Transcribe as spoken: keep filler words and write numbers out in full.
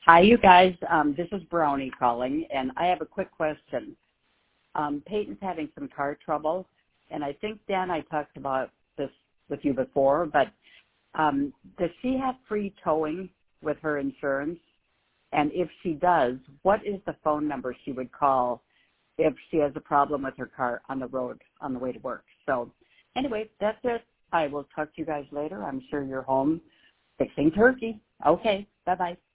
Hi, you guys. Um, this is Brownie calling, and I have a quick question. Um, Peyton's having some car trouble, and I think, Dan, I talked about this with you before, but um, does she have free towing with her insurance? And if she does, what is the phone number she would call if she has a problem with her car on the road on the way to work? So anyway, that's it. I will talk to you guys later. I'm sure you're home fixing turkey. Okay, bye-bye.